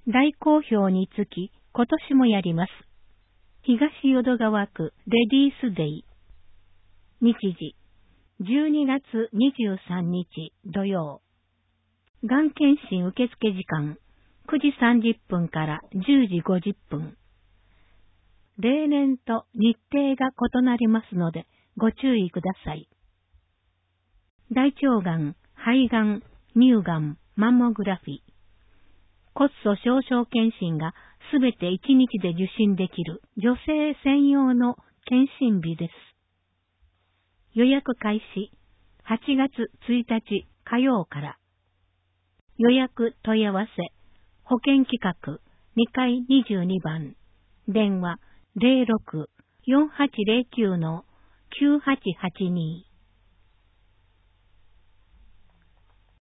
大好評につき、今年もやります。東淀川区レディースデイ。日時、12月23日土曜。がん検診受付時間、9時30分から10時50分。例年と日程が異なりますので、ご注意ください。大腸がん、肺がん、乳がん、マンモグラフィー。骨粗鬆症検診がすべて1日で受診できる女性専用の検診日です。予約開始8月1日火曜から。予約問い合わせ保険企画2階22番電話 06-4809-9882